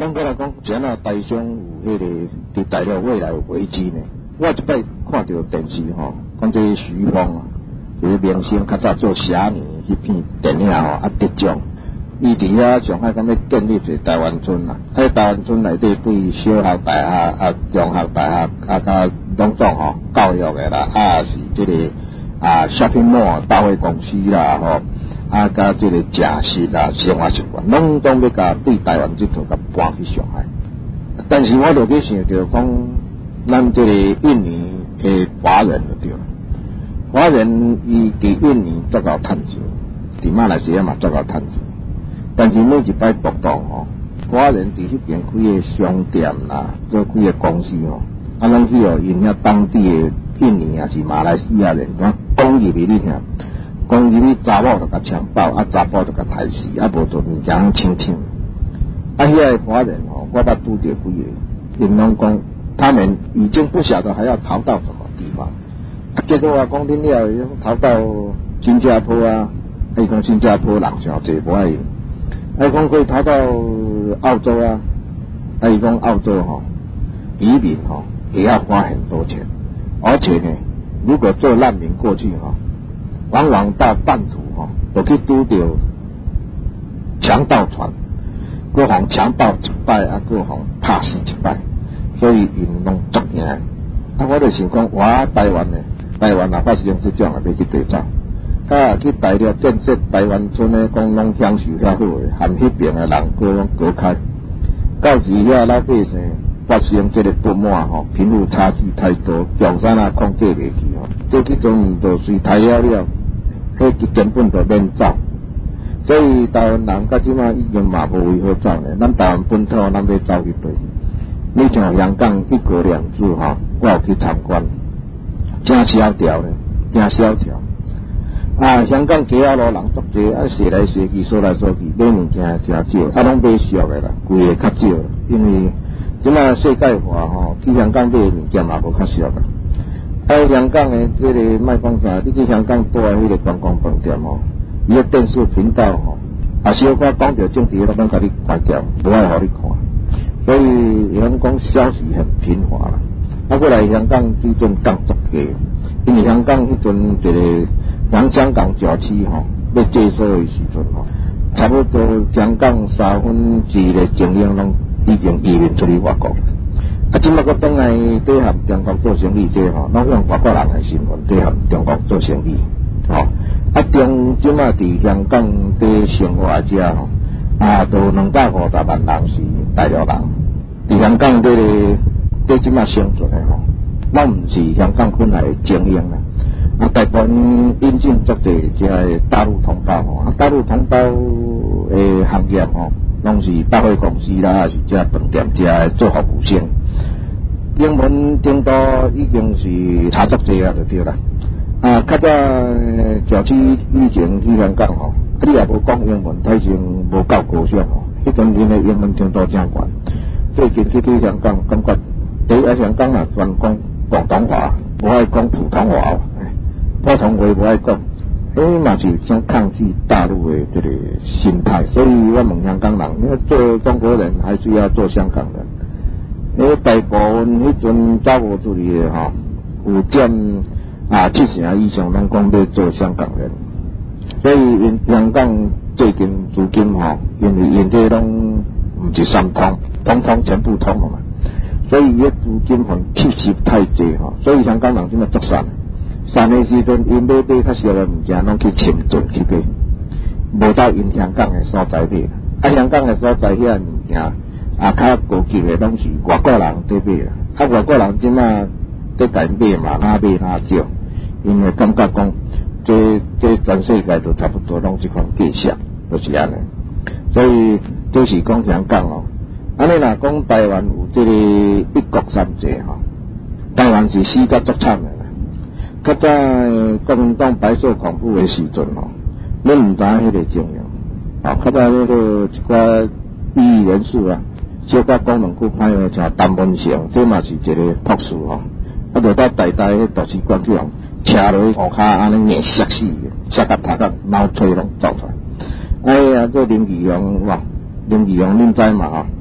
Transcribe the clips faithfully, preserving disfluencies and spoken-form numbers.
咱过来讲，怎啊台商有迄、那个伫大陆未来有危机呢？我一摆看到电视吼，讲这徐峰啊，就是明星较早做侠女迄片电影吼，啊得奖。伊伫遐上海讲要建立一个台湾村啊，喺台湾村内底对小学、大学、啊中学、大学啊甲拢总吼教育的啦，啊是即、这个啊 shopping mall 大会公司啦吼，啊甲即个食食啦、生活习惯，拢总要甲对台湾即套甲搬去上海。但是我就去想着讲，咱即个印尼的华人就对了，华人伊伫印尼足够趁钱，伫马来西亚嘛足够趁钱。但是每一摆活动吼，华人伫迄边开个商店啦，做开个公司吼，啊拢去哦，因遐当地的印尼也是马来西亚人，讲讲入去你听，讲入去查某就甲强暴，啊查甫就甲杀死，啊无做物件清清。啊遐个华人吼，我捌拄着几个，因拢讲他们已经不晓得还要逃到什么地方，啊结果啊讲恁了逃到新加坡啊，啊伊讲新加坡人上济无爱用。他讲可以逃到澳洲啊，他讲澳洲哈、哦、移民哈、哦、也要花很多钱，而且呢，如果做难民过去哈、哦，往往到半途哈、哦、都去拄到强盗船，各行强盗一摆啊，各行拍死一摆，所以因拢足惊。啊，我就想讲，我台湾呢，台湾哪怕是用这种啊，要去对照。啊，去大陆建设台湾村诶，讲拢享受遐好诶，含迄边诶人各拢隔开。到时遐老百姓发生这个不满吼，贫富差距太多，江山啊控制袂去吼，这迄种就随太了了，迄根本就免走。所以台湾人到即马已经嘛无位好走咧，咱台湾本土咱要走去对。你像香港一国两制吼，我有去参观，真萧条咧，真萧条。啊，香港街仔路人足济，啊，踅来踅去，说来说去，买物件真少，啊，拢买俗的啦，贵的较少，因为即马世界化吼，去香港买物件嘛无较俗啦。啊，香港的这个卖讲啥，你去香港住的迄个观光饭店吼，伊个电视频道吼，啊，小可讲着政治，拢甲你关掉，无爱互你看，所以伊拢讲消息很贫乏啦。啊，过来香港水准降足低，因为香港迄阵一个。像香港郊区吼，要接收的时阵吼，差不多香港三分之一的精英拢已经移民出去外国。啊，即马个转来底合中国做生意这吼，拢用外国人的身份底合中国做生意，吼、哦。啊，中即马伫香港底生活者吼，啊，都两百五十万人是大陆人，伫香港底个底即马生存的吼，咱毋是香港本来的精英啦。啊，大部分引进足侪即个大陆同胞吼，啊，大陆同胞诶行业吼，拢是百货公司啦，还是即饭店即做服务生。英文程度已经是差足侪啊，就对啦。啊，较早早期以前去香港吼，你也无讲英文，体情无够高尚吼，迄阵恁诶英文程度真悬。最近去去香港，感觉第一香港啊专讲广东话，无爱讲普通话。普通话不爱讲，诶嘛是想抗拒大陆的这个心态，所以我问香港人，因为做中国人还是要做香港人。因为大部分迄阵走无出去的吼，有占啊七成以上拢讲要做香港人，所以因香港最近资金吼，因为因这拢唔是三通，通通全部通了嘛，所以伊个资金很吸吸太济吼，所以香港人现在作散。散的时阵，因买买较俗的物件，拢去深圳去买，无到因香港的所在买。啊，香港的所在遐物件，啊，较高级的拢是外国人在买啦。啊，外国人即马在家买嘛，哪买哪少，因为感觉讲，这这全世界都差不多拢即款价值，就是安尼。所以就是讲香港哦，安尼若讲台湾有这个一国三制吼，台湾是死甲足惨的。较早国民党白色恐怖的时阵吼，恁毋知迄个情形，啊，较早迄个一寡异议人士啊，小可讲两句歹话，像陈文成，这嘛是一个博士吼，啊，就到台大迄图书馆去人车落去涂骹安尼硬摔死，摔甲头壳脑髓拢走出来。哎呀，这林义雄哇，林义雄恁知嘛吼？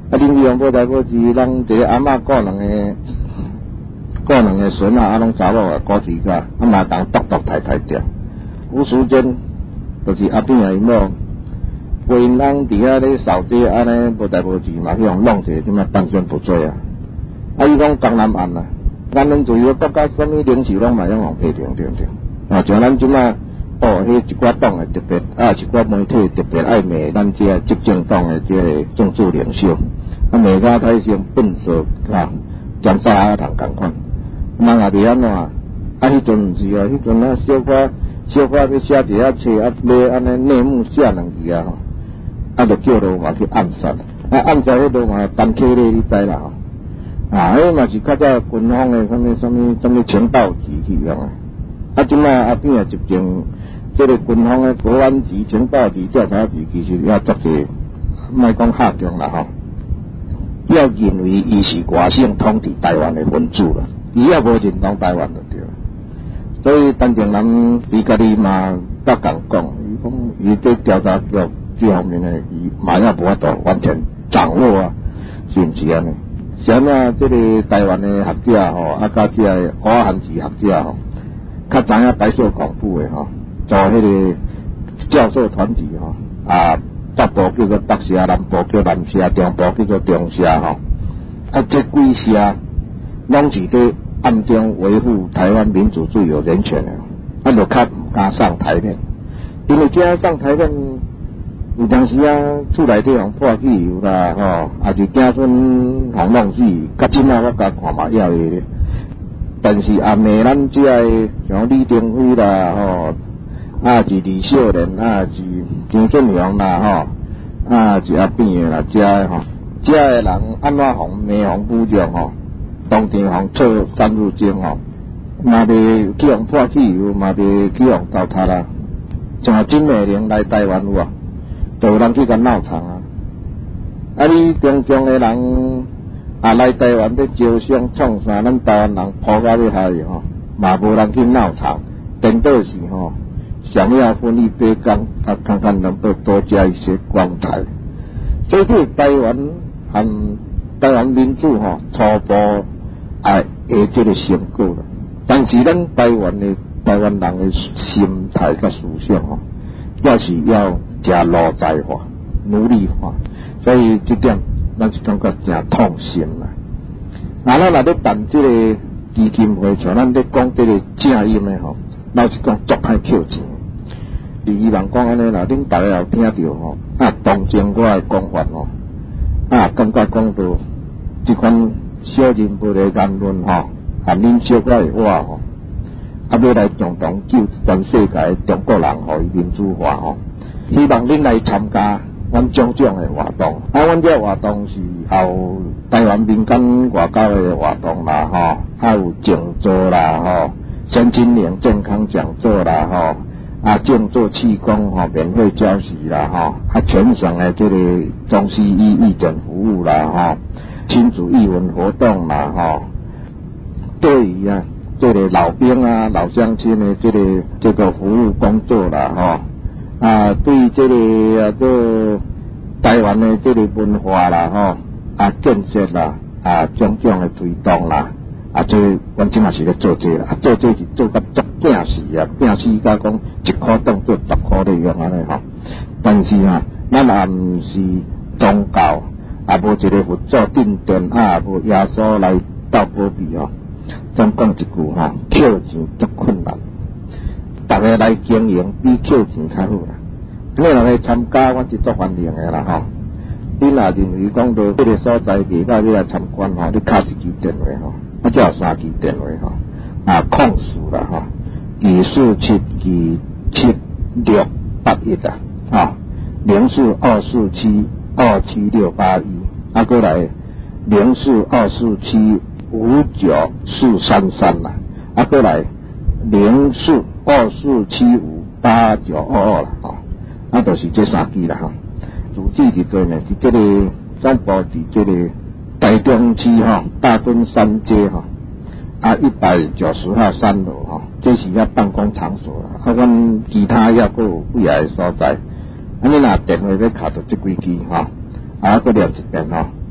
啊，恁去用无代无志，人一个阿嬷顾两个，顾两个孙啊，啊拢查某啊，顾住个，啊嘛当独独太太掉。有时间，就是阿扁啊因某，陪因翁伫遐咧扫地，安尼无代无志嘛，去用弄一个点啊半身不遂啊。啊，伊讲东南岸啊，咱拢自由国家，什么零售拢嘛用用批评对不对？啊，像咱即马。哦，迄一寡党诶特别，啊，一寡媒体特别爱骂咱这个执政党诶这个政治领袖，啊，骂甲太像笨手啊，江沙阿通共款，人也袂安怎，啊，迄阵毋是啊，迄阵啊，小可小可要写一下册，啊，要安尼内幕写两字啊，吼，啊，就叫罗马去暗杀，啊，暗杀迄罗马单客咧，你知啦吼，啊，迄嘛是较早军方诶，什么什么什么情报局去用诶，啊，即摆阿扁诶执政。这个军方的国安局、情报局、调查局，其实也足济，莫讲下降啦吼。要认为伊是外省统治台湾的分子啦，伊也无认同台湾就对了。所以陈定南伊家己嘛甲共讲，伊讲伊对调查局这方面呢，伊嘛也无法度完全掌握啊，是毋是安尼？是安怎？这个台湾的学者吼，啊甲这个华汉籍学者吼，较知影白色恐怖的吼。做迄个教授团体吼，啊，北部叫做北社，南部叫南社，中部叫做中社吼。啊，这几社拢是伫暗中维护台湾民主自由人权的，啊，就较唔敢上台面，因为这上台面有当时啊，厝内底互破汽油啦，吼，啊就惊孙互弄死，较真啊，我甲看嘛要的。但是啊，骂咱这个像李登辉啦，吼。啊，是李秀莲，啊是金俊雄啦，吼，啊是阿扁的啦，遮的吼，遮的人安怎互骂互侮辱吼，当场互错三入监吼，嘛袂去互破汽油，嘛袂去互倒塌啦，像金美玲来台湾有啊，就有人去甲闹场啊，啊你中共的人啊来台湾咧招商创啥，咱台湾人抱到要下去吼，嘛无人去闹场，颠倒是吼。想要分一杯羹，他看看能不能多加一些光彩。所以这台湾和台湾民主吼，初步啊下这个成果了。但是咱台湾的台湾人的心态甲思想吼，也是要加内在化、努力化。所以这点咱是感觉真痛心啦。啊，咱若咧办这个基金会，像咱咧讲这个正音的吼，老实讲足歹扣钱。希望讲安尼啦，恁大家有听到吼，啊，同情我的讲法吼，啊，感觉讲到这款小人物的言论吼，啊，恁小可的话吼，啊，要来共同救全世界中国人吼，伊民主化吼，希望恁来参加阮种种的活动，啊，阮这活动是有台湾民间外交的活动啦吼，还有讲座啦吼，身心灵健康讲座啦吼。啊，静坐气功吼，免费教习啦吼，啊，全省的这个中西医义诊服务啦吼，亲子译文活动啦吼，对于啊这个老兵啊、老乡亲的这个这个服务工作啦吼，啊，对于这个啊这台湾的这个文化啦吼，啊建设啦，啊种种的推动啦。啊，这阮即嘛是咧做这啦，啊，做这是做甲足拼死啊，拼死甲讲一块当做十块咧用安尼吼。但是啊，咱也毋是宗教，也无一个佛祖定殿啊，无耶稣来斗保庇吼。咱讲一句吼，扣钱足困难，逐个来经营比扣钱较好啦。你若来参加，阮是足欢迎的啦吼。你若认为讲到这个所在地，甲你来参观吼，你敲一支电话吼。啊，才有三支电话吼，啊，控诉啦吼，二四七二七六八一啊，啊，零四二四七二七六八一，啊，过来零四二四七五九四三三啦，啊，过来零四二四七五八九二二啦，吼，啊，就是这三支啦吼。主旨是做呢，是这个总部伫这个。台中区吼，大墩三街吼，啊一百九十号三楼吼，这是遐办公场所啦。啊，阮其他也阁有几个所在，啊，你若电话要卡到这几支吼，啊，阁念一遍吼，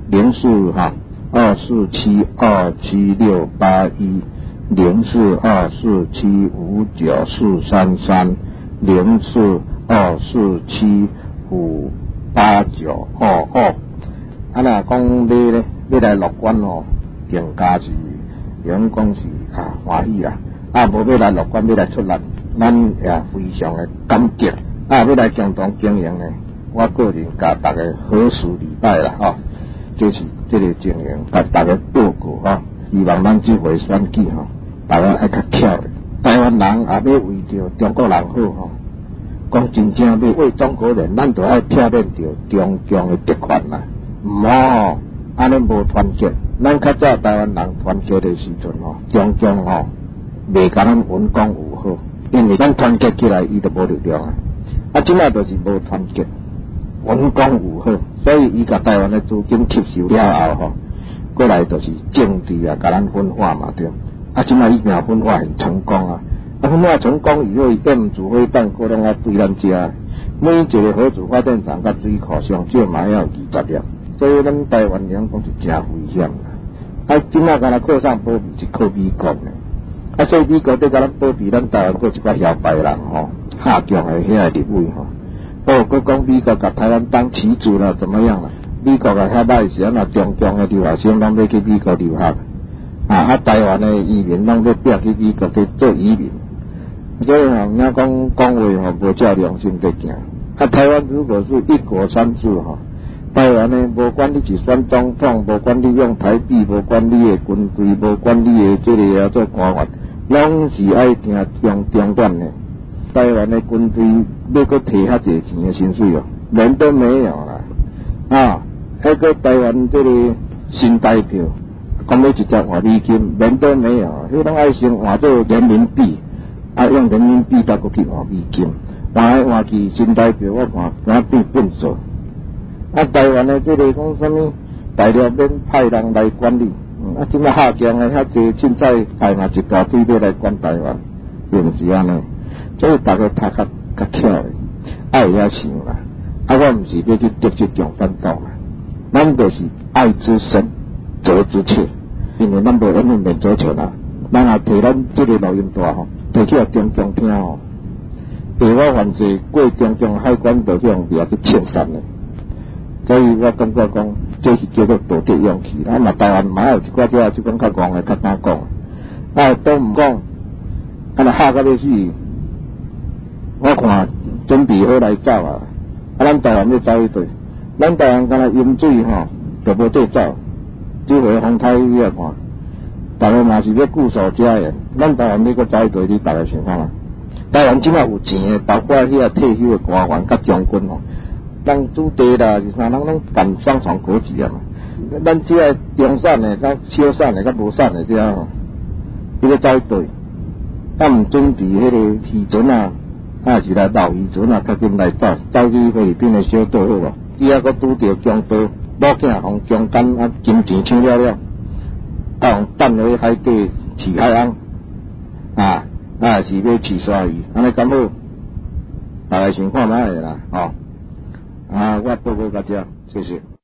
零四哈二四七二七六八一零四二四七五九四三三零四二四七五八九二二。啊，若讲要咧要来乐观吼，定价是员讲是啊欢喜啊，啊无要来乐观要来出力，咱也非常的感激。啊，要来共同经营呢，我个人甲大家好事礼拜啦吼，这是这个经营甲大家报告吼，希望咱这回选举吼，大家爱较巧咧。台湾人也要为着中国人好吼，讲真正要为中国人，咱就爱挑战着中共的特权啦。唔好吼，安尼无团结。咱较早台湾人团结的时阵吼，中共吼袂甲咱文攻武吓，因为咱团结起来，伊就无力量啊。啊，即摆就是无团结，文攻武吓，所以伊甲台湾的资金吸收了后吼，过来就是政治啊，甲咱分化嘛对。啊，即摆已经分化很成功啊，啊分化成功以后，伊建主飞弹可能啊对咱遮，每一个核子发电厂甲水库上少嘛要二十粒。所以咱台湾人讲是真危险啦！啊，今仔敢若靠上保庇是靠美国呢，啊，所以美国对甲咱保庇，咱台湾佫一寡摇摆人吼，下降的遐个立委吼，哦，佫讲美国甲台湾当棋子了，怎么样啦？美国啊遐歹时，啊中共的留学生拢要去美国留学，啊，啊台湾的移民拢要变去美国去做移民，所以吼，人家讲讲话吼无照良心在行。啊，台湾如果是一国三制吼。台湾呢，无管你是选总统，无管你用台币，无管你的军队，无管你的这个啊做官员，拢是爱听中中管的。台湾的军队要搁摕遐济钱的薪水哦，连都没有啦。啊，还个台湾这个新台票，讲要直接换美金，连都没有，迄拢爱先换做人民币，啊用人民币再搁去换美金，换来换去新台票，我看敢变笨手。啊，台湾的这个讲什么，大陆免派人来管理，嗯、啊，即摆下降的遐济，凊彩派嘛一大堆要来管台湾，是毋是安尼？所以大家读较较巧的，爱遐想啦。啊，我毋是要去得罪共产党啦，咱就是爱之深，责之切，因为咱无咱面面做像啦，咱也摕咱这个录音带吼，摕去互中共听吼，譬如我凡是过中共海关，就去用掠去枪杀的。所以我感觉讲，这是叫做道德勇气。啊，嘛台湾嘛有一寡只就讲较戆的，较敢讲。啊，都毋讲，啊，若吓到要死，我看准备好来走啊！啊，咱台湾要走一队，咱台湾敢若饮水吼，就无对走。这回风台你来看，大家嘛是要固守家园，咱台湾要搁走一队，你大家想看嘛？台湾即摆有钱的，包括遐退休的官员甲将军吼。人主地啦，是啥人拢办双重国籍啊嘛？咱只个中产的、甲小产的、甲无产的这样，伊要走队，啊毋准备迄个渔船啊，啊是来捞渔船啊，较紧来走，走去菲律宾的小岛好无？伊还阁拄着强盗，某囝互强奸啊，金钱抢了了，啊互等落海底饲海翁，啊啊是要饲鲨鱼，安尼敢好？大家想看卖啦，吼、哦。啊，我报告大家，谢谢。